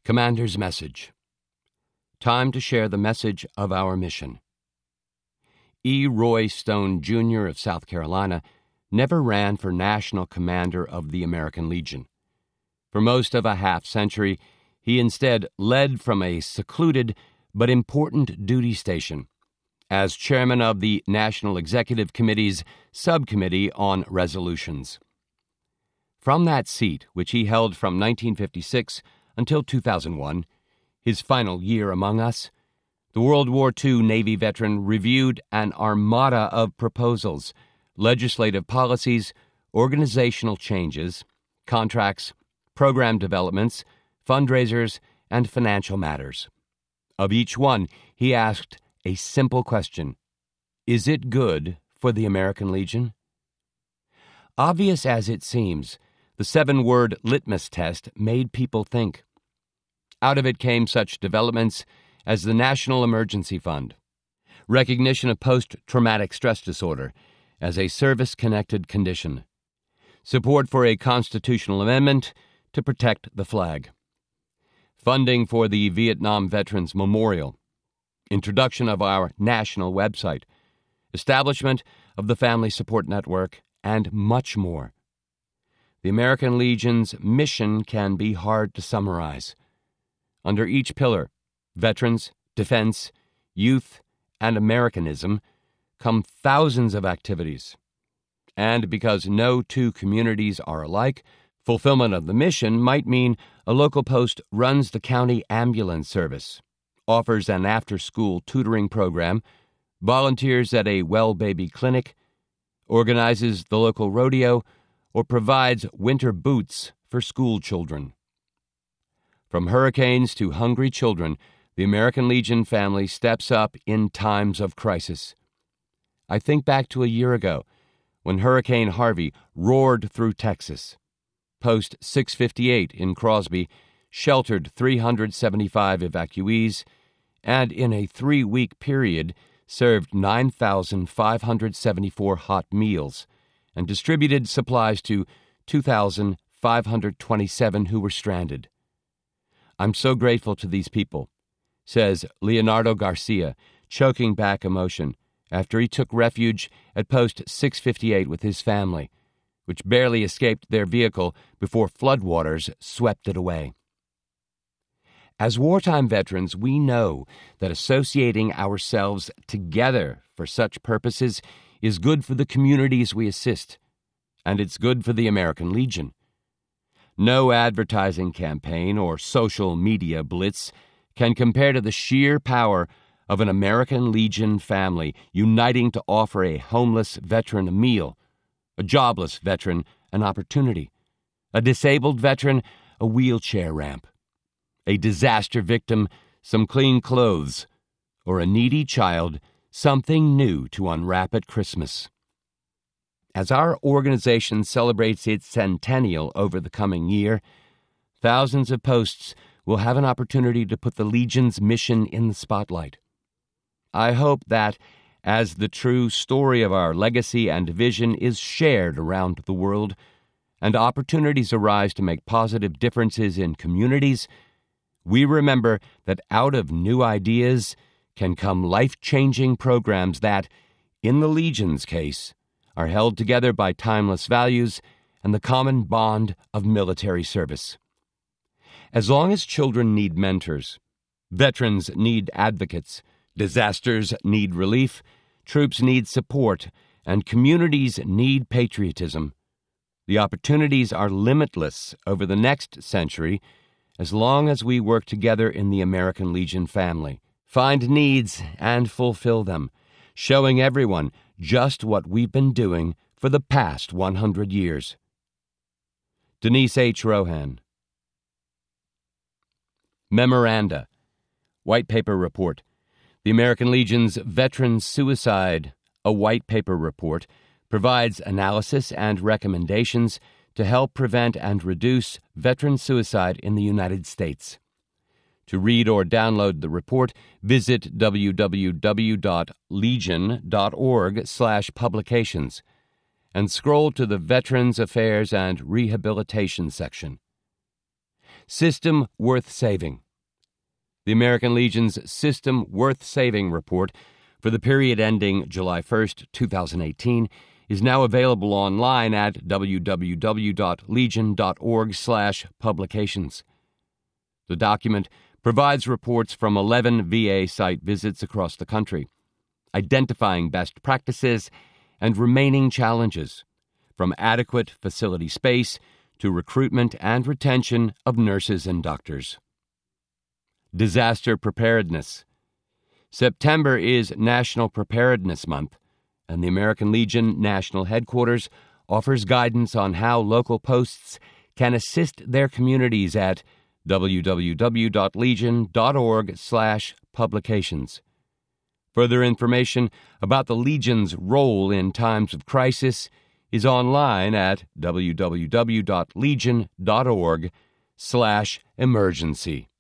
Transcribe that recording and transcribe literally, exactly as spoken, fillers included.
Commander's Message. Time to share the message of our mission. E. Roy Stone, Junior of South Carolina never ran for national commander of the American Legion. For most of a half-century, he instead led from a secluded but important duty station as chairman of the National Executive Committee's Subcommittee on Resolutions. From that seat, which he held from nineteen fifty-six until two thousand one, his final year among us, the World War Two Navy veteran reviewed an armada of proposals, legislative policies, organizational changes, contracts, program developments, fundraisers, and financial matters. Of each one, he asked a simple question: is it good for the American Legion? Obvious as it seems, the seven-word litmus test made people think. Out of it came such developments as the National Emergency Fund, recognition of post-traumatic stress disorder as a service-connected condition, support for a constitutional amendment to protect the flag, funding for the Vietnam Veterans Memorial, introduction of our national website, establishment of the Family Support Network, and much more. The American Legion's mission can be hard to summarize. Under each pillar, veterans, defense, youth, and Americanism, come thousands of activities. And because no two communities are alike, fulfillment of the mission might mean a local post runs the county ambulance service, offers an after-school tutoring program, volunteers at a well-baby clinic, organizes the local rodeo, or provides winter boots for school children. From hurricanes to hungry children, the American Legion family steps up in times of crisis. I think back to a year ago when Hurricane Harvey roared through Texas. Post six fifty-eight in Crosby sheltered three hundred seventy-five evacuees and in a three-week period served nine thousand five hundred seventy-four hot meals and distributed supplies to two thousand five hundred twenty-seven who were stranded. I'm so grateful to these people, says Leonardo Garcia, choking back emotion after he took refuge at Post six fifty-eight with his family, which barely escaped their vehicle before floodwaters swept it away. As wartime veterans, we know that associating ourselves together for such purposes is good for the communities we assist, and it's good for the American Legion. No advertising campaign or social media blitz can compare to the sheer power of an American Legion family uniting to offer a homeless veteran a meal, a jobless veteran an opportunity, a disabled veteran a wheelchair ramp, a disaster victim some clean clothes, or a needy child something new to unwrap at Christmas. As our organization celebrates its centennial over the coming year, thousands of posts will have an opportunity to put the Legion's mission in the spotlight. I hope that, as the true story of our legacy and vision is shared around the world, and opportunities arise to make positive differences in communities, we remember that out of new ideas can come life-changing programs that, in the Legion's case, are held together by timeless values and the common bond of military service. As long as children need mentors, veterans need advocates, disasters need relief, troops need support, and communities need patriotism, the opportunities are limitless over the next century as long as we work together in the American Legion family, find needs and fulfill them, showing everyone just what we've been doing for the past one hundred years. Denise H. Rohan. Memoranda. White Paper Report. The American Legion's Veteran Suicide, a White Paper Report, provides analysis and recommendations to help prevent and reduce veteran suicide in the United States. To read or download the report, visit w w w dot legion dot org slash publications and scroll to the Veterans Affairs and Rehabilitation section. System Worth Saving. The American Legion's System Worth Saving report for the period ending July first, two thousand eighteen is now available online at w w w dot legion dot org slash publications. The document provides reports from eleven V A site visits across the country, identifying best practices and remaining challenges, from adequate facility space to recruitment and retention of nurses and doctors. Disaster Preparedness. September is National Preparedness Month, and the American Legion National Headquarters offers guidance on how local posts can assist their communities at w w w dot legion dot org slash publications. Further information about the Legion's role in times of crisis is online at w w w dot legion dot org slash emergency.